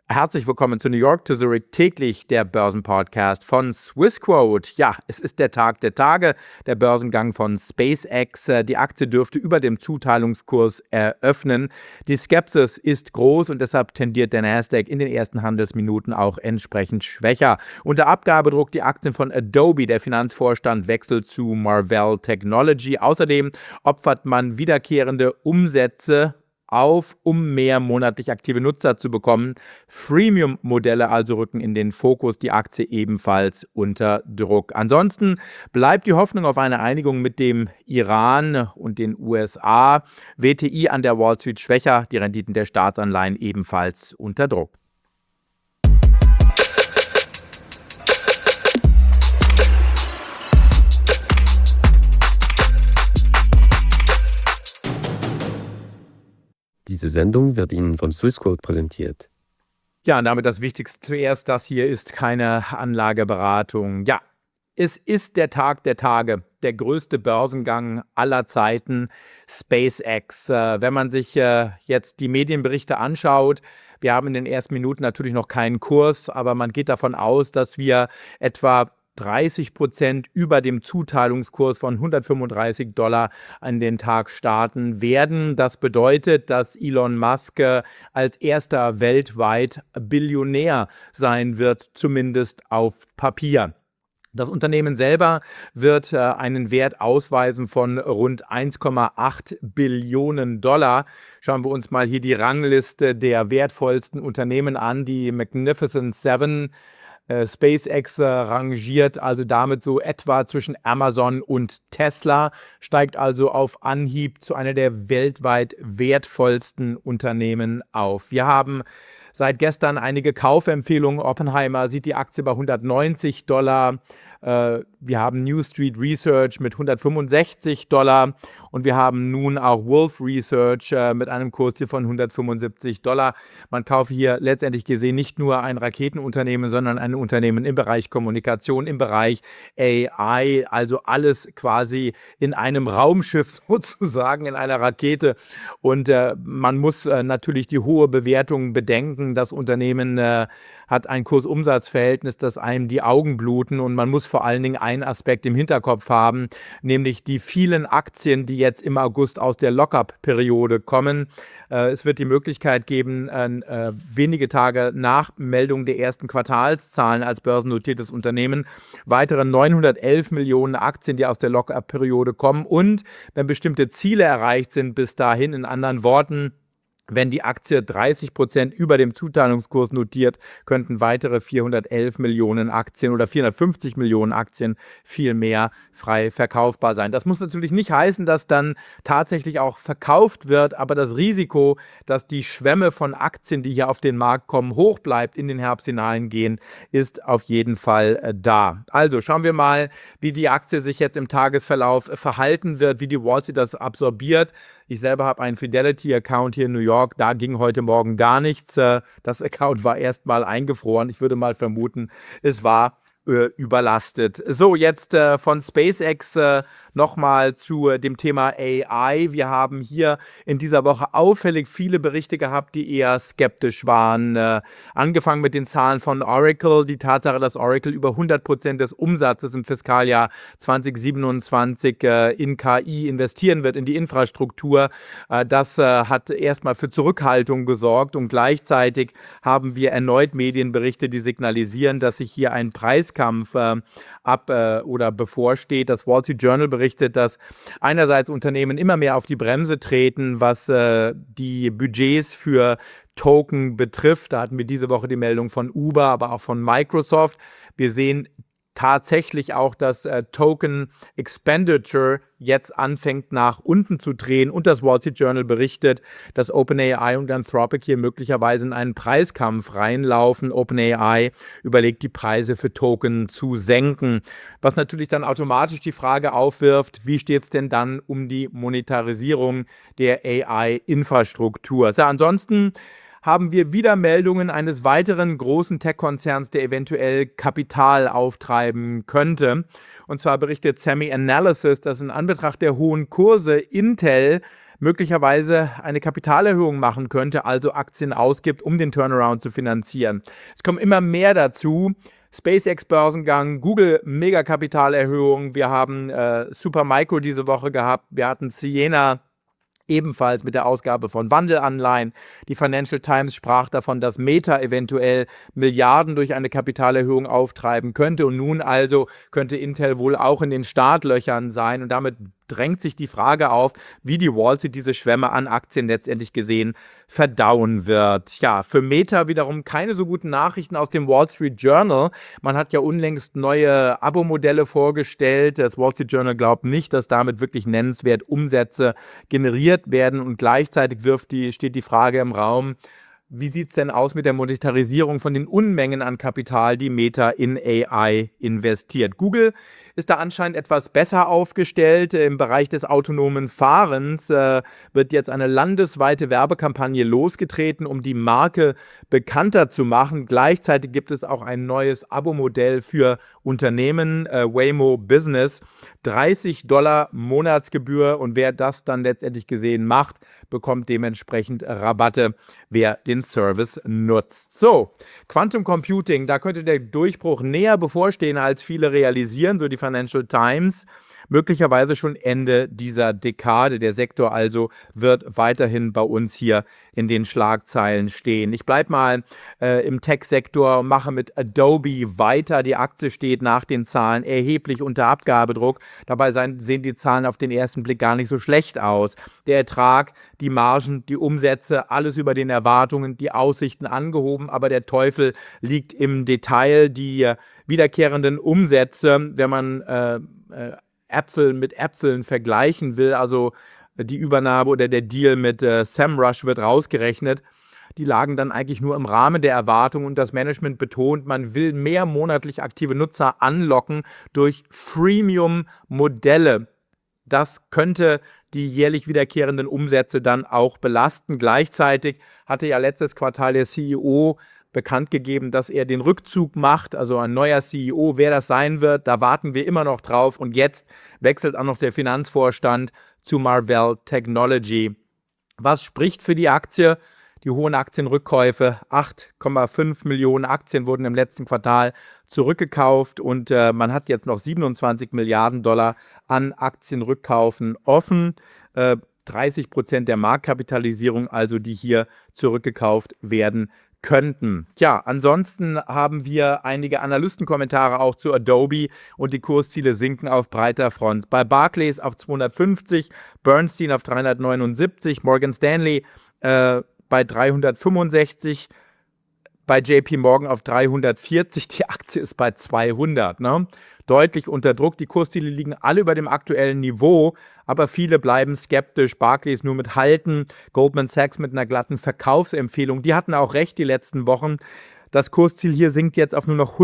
Herzlich willkommen zu New York to Zurich täglich, der Börsenpodcast von Swissquote. Ja, es ist der Tag der Tage, der Börsengang von SpaceX. Die Aktie dürfte über dem Zuteilungskurs eröffnen. Die Skepsis ist groß und deshalb tendiert der Nasdaq in den ersten Handelsminuten auch entsprechend schwächer. Unter Abgabedruck die Aktien von Adobe. Der Finanzvorstand wechselt zu Marvell Technology. Außerdem opfert man wiederkehrende Umsätze um mehr monatlich aktive Nutzer zu bekommen. Freemium-Modelle also rücken in den Fokus, die Aktie ebenfalls unter Druck. Ansonsten bleibt die Hoffnung auf eine Einigung mit dem Iran und den USA. WTI an der Wall Street schwächer, die Renditen der Staatsanleihen ebenfalls unter Druck. Diese Sendung wird Ihnen von Swissquote präsentiert. Ja, und damit das Wichtigste zuerst, das hier ist keine Anlageberatung. Ja, es ist der Tag der Tage, der größte Börsengang aller Zeiten, SpaceX. Wenn man sich jetzt die Medienberichte anschaut, wir haben in den ersten Minuten natürlich noch keinen Kurs, aber man geht davon aus, dass wir etwa 30% über dem Zuteilungskurs von $135 an den Tag starten werden. Das bedeutet, dass Elon Musk als erster weltweit Billionär sein wird, zumindest auf Papier. Das Unternehmen selber wird einen Wert ausweisen von rund 1,8 Billionen Dollar. Schauen wir uns mal hier die Rangliste der wertvollsten Unternehmen an, die Magnificent Seven. SpaceX rangiert also damit so etwa zwischen Amazon und Tesla, steigt also auf Anhieb zu einer der weltweit wertvollsten Unternehmen auf. Wir haben seit gestern einige Kaufempfehlungen. Oppenheimer sieht die Aktie bei $190. Wir haben New Street Research mit $165 und wir haben nun auch Wolf Research mit einem Kursziel von $175. Man kaufe hier letztendlich gesehen nicht nur ein Raketenunternehmen, sondern ein Unternehmen im Bereich Kommunikation, im Bereich AI, also alles quasi in einem Raumschiff sozusagen, in einer Rakete. Und man muss natürlich die hohe Bewertung bedenken. Das Unternehmen hat ein Kursumsatzverhältnis, das einem die Augen bluten, und man muss vor allen Dingen einen Aspekt im Hinterkopf haben, nämlich die vielen Aktien, die jetzt im August aus der Lockup-Periode kommen. Es wird die Möglichkeit geben, wenige Tage nach Meldung der ersten Quartalszahlen als börsennotiertes Unternehmen weitere 911 Millionen Aktien, die aus der Lockup-Periode kommen, und wenn bestimmte Ziele erreicht sind bis dahin, in anderen Worten, wenn die Aktie 30% über dem Zuteilungskurs notiert, könnten weitere 411 Millionen Aktien oder 450 Millionen Aktien viel mehr frei verkaufbar sein. Das muss natürlich nicht heißen, dass dann tatsächlich auch verkauft wird, aber das Risiko, dass die Schwemme von Aktien, die hier auf den Markt kommen, hoch bleibt, in den Herbst hineingehen, ist auf jeden Fall da. Also schauen wir mal, wie die Aktie sich jetzt im Tagesverlauf verhalten wird, wie die Wall Street das absorbiert. Ich selber habe einen Fidelity-Account hier in New York. Da ging heute Morgen gar nichts. Das Account war erstmal eingefroren. Ich würde mal vermuten, es war überlastet. So, jetzt von SpaceX nochmal zu dem Thema AI. Wir haben hier in dieser Woche auffällig viele Berichte gehabt, die eher skeptisch waren. Angefangen mit den Zahlen von Oracle, die Tatsache, dass Oracle über 100% des Umsatzes im Fiskaljahr 2027 in KI investieren wird, in die Infrastruktur. Das hat erstmal für Zurückhaltung gesorgt, und gleichzeitig haben wir erneut Medienberichte, die signalisieren, dass sich hier ein Preiskampf bevorsteht. Das Wall Street Journal berichtet, dass einerseits Unternehmen immer mehr auf die Bremse treten, was die Budgets für Token betrifft. Da hatten wir diese Woche die Meldung von Uber, aber auch von Microsoft. Wir sehen tatsächlich auch, dass Token Expenditure jetzt anfängt nach unten zu drehen, und das Wall Street Journal berichtet, dass OpenAI und Anthropic hier möglicherweise in einen Preiskampf reinlaufen. OpenAI überlegt, die Preise für Token zu senken, was natürlich dann automatisch die Frage aufwirft, wie steht es denn dann um die Monetarisierung der AI-Infrastruktur? Also ansonsten haben wir wieder Meldungen eines weiteren großen Tech-Konzerns, der eventuell Kapital auftreiben könnte. Und zwar berichtet SemiAnalysis, dass in Anbetracht der hohen Kurse Intel möglicherweise eine Kapitalerhöhung machen könnte, also Aktien ausgibt, um den Turnaround zu finanzieren. Es kommen immer mehr dazu. SpaceX-Börsengang, Google Megakapitalerhöhung, wir haben Supermicro diese Woche gehabt, wir hatten Ciena ebenfalls mit der Ausgabe von Wandelanleihen. Die Financial Times sprach davon, dass Meta eventuell Milliarden durch eine Kapitalerhöhung auftreiben könnte. Und nun also könnte Intel wohl auch in den Startlöchern sein. Und damit drängt sich die Frage auf, wie die Wall Street diese Schwemme an Aktien letztendlich gesehen verdauen wird. Ja, für Meta wiederum keine so guten Nachrichten aus dem Wall Street Journal. Man hat ja unlängst neue Abo-Modelle vorgestellt. Das Wall Street Journal glaubt nicht, dass damit wirklich nennenswert Umsätze generiert werden. Und gleichzeitig steht die Frage im Raum, wie sieht es denn aus mit der Monetarisierung von den Unmengen an Kapital, die Meta in AI investiert? Google ist da anscheinend etwas besser aufgestellt. Im Bereich des autonomen Fahrens wird jetzt eine landesweite Werbekampagne losgetreten, um die Marke bekannter zu machen. Gleichzeitig gibt es auch ein neues Abo-Modell für Unternehmen, Waymo Business. $30 Monatsgebühr, und wer das dann letztendlich gesehen macht, bekommt dementsprechend Rabatte, wer den Service nutzt. So, Quantum Computing, da könnte der Durchbruch näher bevorstehen, als viele realisieren, so die Financial Times. Möglicherweise schon Ende dieser Dekade. Der Sektor also wird weiterhin bei uns hier in den Schlagzeilen stehen. Ich bleibe mal im Tech-Sektor und mache mit Adobe weiter. Die Aktie steht nach den Zahlen erheblich unter Abgabedruck. Dabei sehen die Zahlen auf den ersten Blick gar nicht so schlecht aus. Der Ertrag, die Margen, die Umsätze, alles über den Erwartungen, die Aussichten angehoben. Aber der Teufel liegt im Detail. Die wiederkehrenden Umsätze, wenn man Äpfel mit Äpfeln vergleichen will, also die Übernahme oder der Deal mit SEMrush wird rausgerechnet, die lagen dann eigentlich nur im Rahmen der Erwartungen, und das Management betont, man will mehr monatlich aktive Nutzer anlocken durch Freemium-Modelle. Das könnte die jährlich wiederkehrenden Umsätze dann auch belasten. Gleichzeitig hatte ja letztes Quartal der CEO bekannt gegeben, dass er den Rückzug macht, also ein neuer CEO, wer das sein wird, da warten wir immer noch drauf, und jetzt wechselt auch noch der Finanzvorstand zu Marvell Technology. Was spricht für die Aktie? Die hohen Aktienrückkäufe, 8,5 Millionen Aktien wurden im letzten Quartal zurückgekauft, und man hat jetzt noch 27 Milliarden Dollar an Aktienrückkaufen offen. 30% der Marktkapitalisierung also, die hier zurückgekauft werden könnten. Ja, ansonsten haben wir einige Analystenkommentare auch zu Adobe, und die Kursziele sinken auf breiter Front. Bei Barclays auf 250, Bernstein auf 379, Morgan Stanley bei 365, bei JP Morgan auf 340, die Aktie ist bei 200, ne? Deutlich unter Druck, die Kursziele liegen alle über dem aktuellen Niveau, aber viele bleiben skeptisch. Barclays nur mit Halten, Goldman Sachs mit einer glatten Verkaufsempfehlung. Die hatten auch recht die letzten Wochen. Das Kursziel hier sinkt jetzt auf nur noch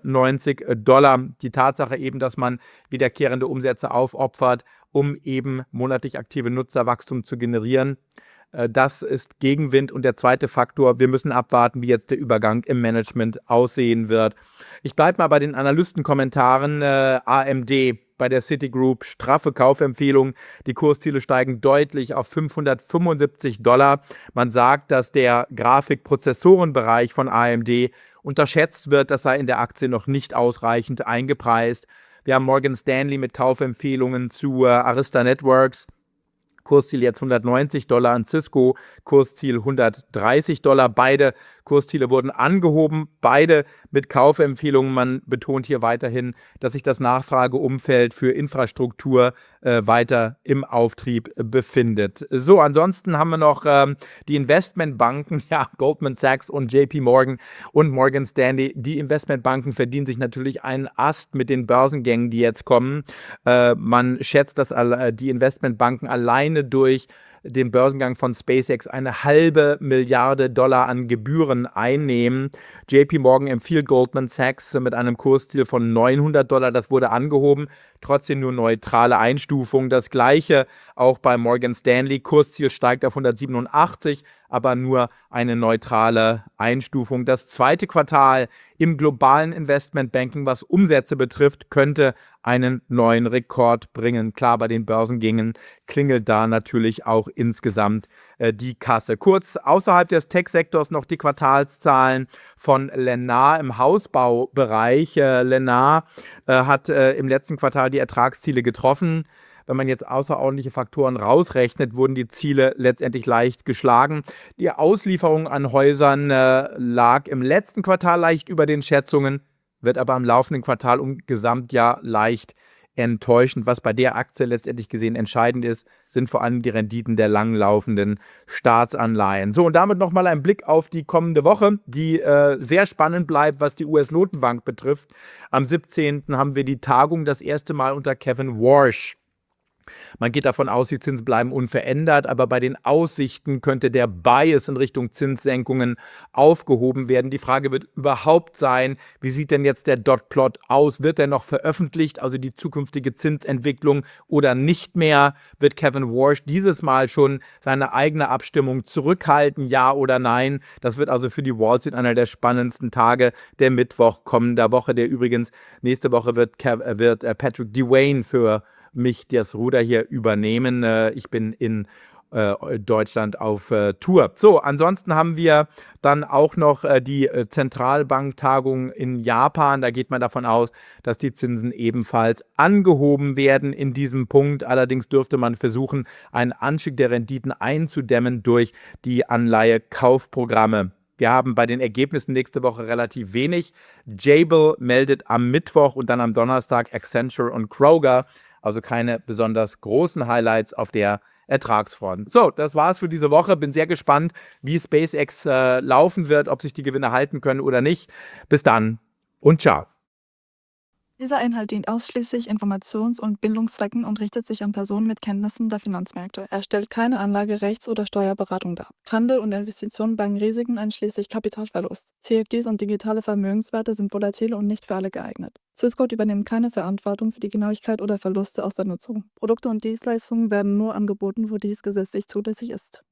$190. Die Tatsache eben, dass man wiederkehrende Umsätze aufopfert, um eben monatlich aktive Nutzerwachstum zu generieren. Das ist Gegenwind. Und der zweite Faktor, wir müssen abwarten, wie jetzt der Übergang im Management aussehen wird. Ich bleibe mal bei den Analystenkommentaren. AMD bei der Citigroup, straffe Kaufempfehlung. Die Kursziele steigen deutlich auf $575. Man sagt, dass der Grafikprozessorenbereich von AMD unterschätzt wird. Das sei in der Aktie noch nicht ausreichend eingepreist. Wir haben Morgan Stanley mit Kaufempfehlungen zu Arista Networks. Kursziel jetzt $190, an Cisco Kursziel $130. Beide Kursziele wurden angehoben, beide mit Kaufempfehlungen. Man betont hier weiterhin, dass sich das Nachfrageumfeld für Infrastruktur weiter im Auftrieb befindet. So, ansonsten haben wir noch die Investmentbanken, ja, Goldman Sachs und JP Morgan und Morgan Stanley. Die Investmentbanken verdienen sich natürlich einen Ast mit den Börsengängen, die jetzt kommen. Man schätzt, dass die Investmentbanken alleine durch den Börsengang von SpaceX $500 Milliarden an Gebühren einnehmen. JP Morgan empfiehlt Goldman Sachs mit einem Kursziel von $900. Das wurde angehoben, trotzdem nur neutrale Einstufung. Das gleiche auch bei Morgan Stanley. Kursziel steigt auf 187, aber nur eine neutrale Einstufung. Das zweite Quartal im globalen Investmentbanking, was Umsätze betrifft, könnte einen neuen Rekord bringen. Klar, bei den Börsengängen klingelt da natürlich auch insgesamt die Kasse. Kurz außerhalb des Tech-Sektors noch die Quartalszahlen von Lennar im Hausbaubereich. Lennar hat im letzten Quartal die Ertragsziele getroffen. Wenn man jetzt außerordentliche Faktoren rausrechnet, wurden die Ziele letztendlich leicht geschlagen. Die Auslieferung an Häusern lag im letzten Quartal leicht über den Schätzungen, wird aber im laufenden Quartal um Gesamtjahr leicht enttäuschend. Was bei der Aktie letztendlich gesehen entscheidend ist, sind vor allem die Renditen der langlaufenden Staatsanleihen. So, und damit nochmal ein Blick auf die kommende Woche, die sehr spannend bleibt, was die US-Notenbank betrifft. Am 17. haben wir die Tagung, das erste Mal unter Kevin Warsh. Man geht davon aus, die Zinsen bleiben unverändert, aber bei den Aussichten könnte der Bias in Richtung Zinssenkungen aufgehoben werden. Die Frage wird überhaupt sein, wie sieht denn jetzt der Dot-Plot aus? Wird er noch veröffentlicht, also die zukünftige Zinsentwicklung, oder nicht mehr? Wird Kevin Warsh dieses Mal schon seine eigene Abstimmung zurückhalten, ja oder nein? Das wird also für die Wall Street einer der spannendsten Tage der Mittwoch kommender Woche, der übrigens nächste Woche wird Patrick Dewayne für mich das Ruder hier übernehmen. Ich bin in Deutschland auf Tour. So, ansonsten haben wir dann auch noch die Zentralbanktagung in Japan. Da geht man davon aus, dass die Zinsen ebenfalls angehoben werden in diesem Punkt. Allerdings dürfte man versuchen, einen Anstieg der Renditen einzudämmen durch die Anleihekaufprogramme. Wir haben bei den Ergebnissen nächste Woche relativ wenig. Jabil meldet am Mittwoch und dann am Donnerstag Accenture und Kroger. Also keine besonders großen Highlights auf der Ertragsfront. So, das war's für diese Woche. Bin sehr gespannt, wie SpaceX laufen wird, ob sich die Gewinne halten können oder nicht. Bis dann und ciao. Dieser Inhalt dient ausschließlich Informations- und Bildungszwecken und richtet sich an Personen mit Kenntnissen der Finanzmärkte. Er stellt keine Anlage-, Rechts- oder Steuerberatung dar. Handel und Investitionen bergen Risiken einschließlich Kapitalverlust. CFDs und digitale Vermögenswerte sind volatil und nicht für alle geeignet. Swissquote übernimmt keine Verantwortung für die Genauigkeit oder Verluste aus der Nutzung. Produkte und Dienstleistungen werden nur angeboten, wo dies gesetzlich zulässig ist.